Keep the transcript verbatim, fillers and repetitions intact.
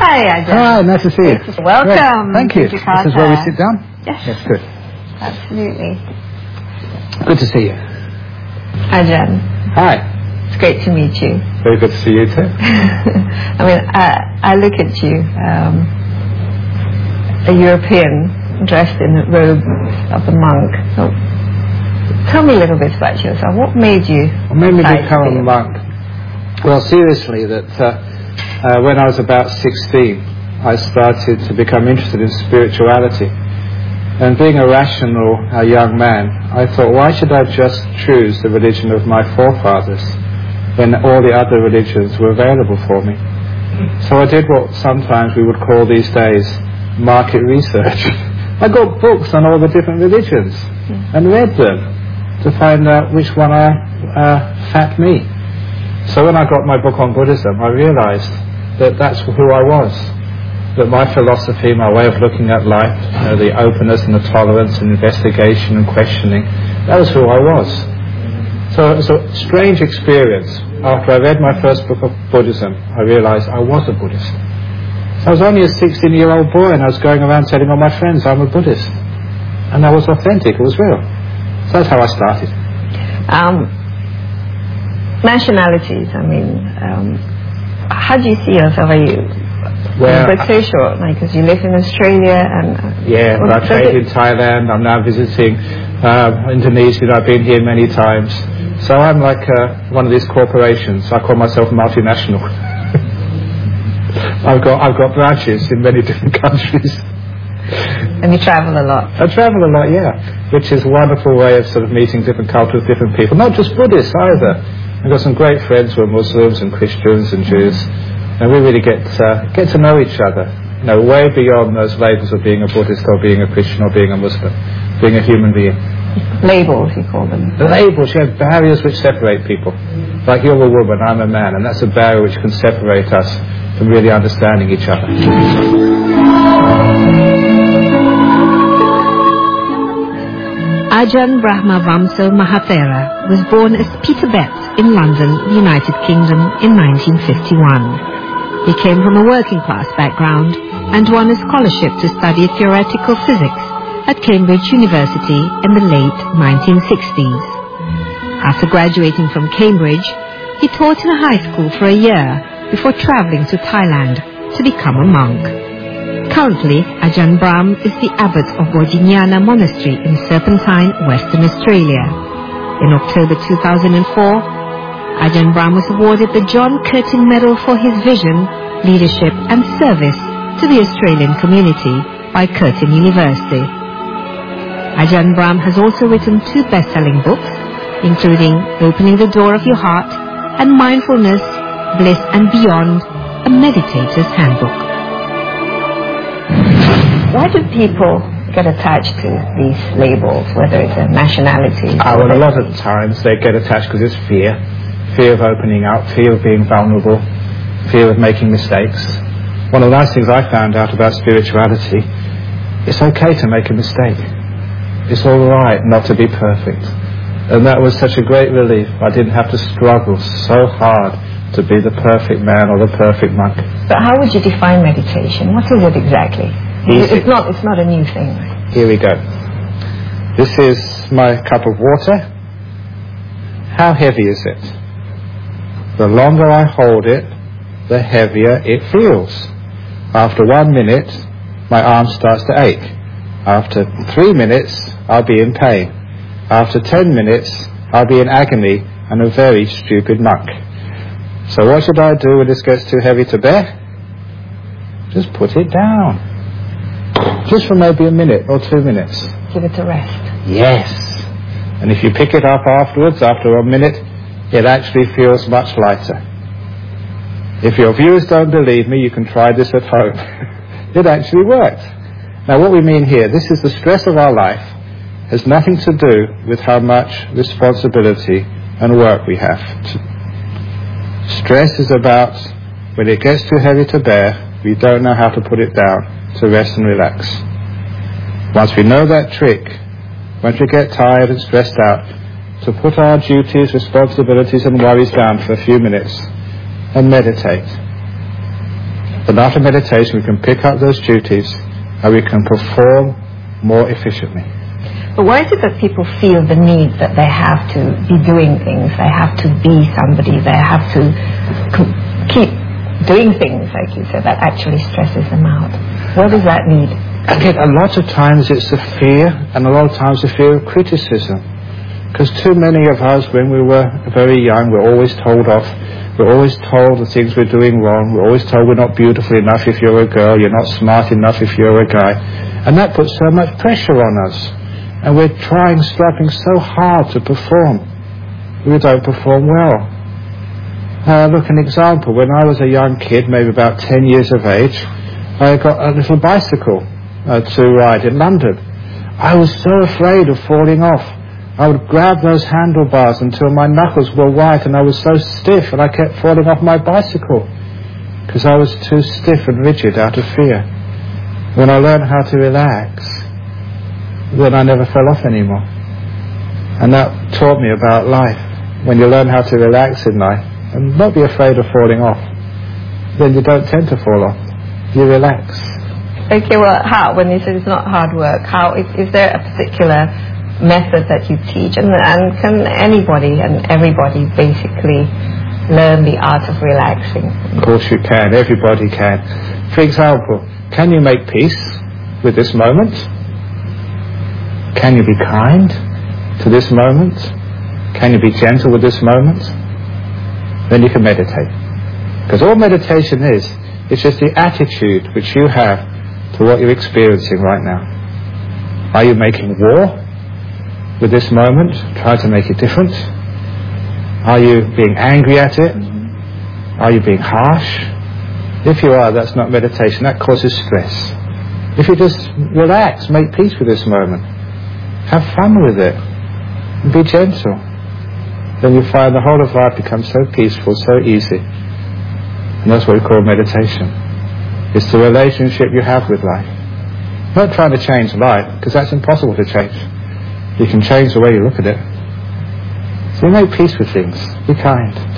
Hi, Ajahn. Hi, nice to see you. Welcome. Great. Thank you. To Jakarta. This is where we sit down? Yes. Yes, good. Absolutely. Good to see you. Ajahn. Hi. It's great to meet you. Very good to see you too. I mean, I, I look at you, um, a European dressed in the robe of the monk. So, tell me a little bit about yourself. What made you What made me decide become to be a monk? Well, seriously, that uh, uh, when I was about sixteen, I started to become interested in spirituality. And being a rational uh, young man, I thought, why should I just choose the religion of my forefathers when all the other religions were available for me? So I did what sometimes we would call these days market research. I got books on all the different religions and read them to find out which one I, uh, fat me. So when I got my book on Buddhism, I realized that that's who I was. That my philosophy, my way of looking at life, you know, the openness and the tolerance and investigation and questioning, that was who I was. So it was a strange experience. After I read my first book of Buddhism, I realized I was a Buddhist. So I was only a sixteen-year-old boy and I was going around telling all my friends I'm a Buddhist. And that was authentic, it was real. So that's how I started. Um, nationalities, I mean, um, how do you see yourself? Are you Well, British or, like, because you live in Australia and... Uh, yeah, well, I've stayed in Thailand, I'm now visiting uh, Indonesia, I've been here many times. So I'm like uh, one of these corporations, I call myself multinational. I've got I've got branches in many different countries. And you travel a lot. I travel a lot, yeah, which is a wonderful way of sort of meeting different cultures, different people, not just Buddhists either. I've got some great friends who are Muslims and Christians and Jews. And we really get uh, get to know each other, you know, way beyond those labels of being a Buddhist or being a Christian or being a Muslim, being a human being. Labels, you call them. The labels, you have barriers which separate people. Like you're a woman, I'm a man, and that's a barrier which can separate us from really understanding each other. Ajahn Brahmavamsa Mahathera was born as Peter Betts in London, United Kingdom in nineteen fifty-one. He came from a working-class background and won a scholarship to study theoretical physics at Cambridge University in the late nineteen sixties. After graduating from Cambridge, he taught in a high school for a year before travelling to Thailand to become a monk. Currently, Ajahn Brahm is the abbot of Bodhinyana Monastery in Serpentine, Western Australia. In October two thousand four, Ajahn Brahm was awarded the John Curtin Medal for his vision, leadership and service to the Australian community by Curtin University. Ajahn Brahm has also written two best-selling books, including Opening the Door of Your Heart and Mindfulness, Bliss and Beyond, a Meditator's Handbook. Why do people get attached to these labels, whether it's a nationality? Uh, well, a lot of times they get attached because it's fear. Fear of opening up, fear of being vulnerable, fear of making mistakes. One of the nice things I found out about spirituality, it's okay to make a mistake. It's all right not to be perfect. And that was such a great relief. I didn't have to struggle so hard to be the perfect man or the perfect monk. But how would you define meditation? What is it exactly? Easy. It's not, it's not a new thing. Right? Here we go. This is my cup of water. How heavy is it? The longer I hold it, the heavier it feels. After one minute, my arm starts to ache. After three minutes, I'll be in pain. After ten minutes, I'll be in agony and a very stupid monk. So what should I do when this gets too heavy to bear? Just put it down. Just for maybe a minute or two minutes. Give it a rest. Yes. And if you pick it up afterwards, after a minute, it actually feels much lighter. If your viewers don't believe me, you can try this at home. It actually works. Now what we mean here, this is the stress of our life, has nothing to do with how much responsibility and work we have. Stress is about when it gets too heavy to bear, we don't know how to put it down, to rest and relax. Once we know that trick, once we get tired and stressed out, to put our duties, responsibilities and worries down for a few minutes and meditate. But after meditation, we can pick up those duties and we can perform more efficiently. But why is it that people feel the need that they have to be doing things, they have to be somebody, they have to co- keep doing things, like you said, that actually stresses them out? What does that need? Again, a lot of times it's the fear, and a lot of times the fear of criticism. Because too many of us, when we were very young, we're always told off. We're always told the things we're doing wrong. We're always told we're not beautiful enough if you're a girl. You're not smart enough if you're a guy. And that puts so much pressure on us. And we're trying, struggling so hard to perform. We don't perform well. Uh, look, an example. When I was a young kid, maybe about ten years of age, I got a little bicycle uh, to ride in London. I was so afraid of falling off. I would grab those handlebars until my knuckles were white and I was so stiff, and I kept falling off my bicycle because I was too stiff and rigid out of fear. When I learned how to relax, then I never fell off anymore. And that taught me about life. When you learn how to relax in life and not be afraid of falling off, then you don't tend to fall off. You relax. Okay, well, how, when you said it's not hard work, how is, is there a particular method that you teach, and, and can anybody and everybody basically learn the art of relaxing? Of course you can, everybody can. For example, can you make peace with this moment? Can you be kind to this moment? Can you be gentle with this moment? Then you can meditate. Because all meditation is, it's just the attitude which you have to what you're experiencing right now. Are you making war with this moment? Try to make it different. Are you being angry at it? Are you being harsh? If you are, that's not meditation. That causes stress. If you just relax, make peace with this moment, have fun with it, and be gentle, then you find the whole of life becomes so peaceful, so easy. And that's what we call meditation. It's the relationship you have with life. Not trying to change life, because that's impossible to change. You can change the way you look at it. So you make peace with things. Be kind.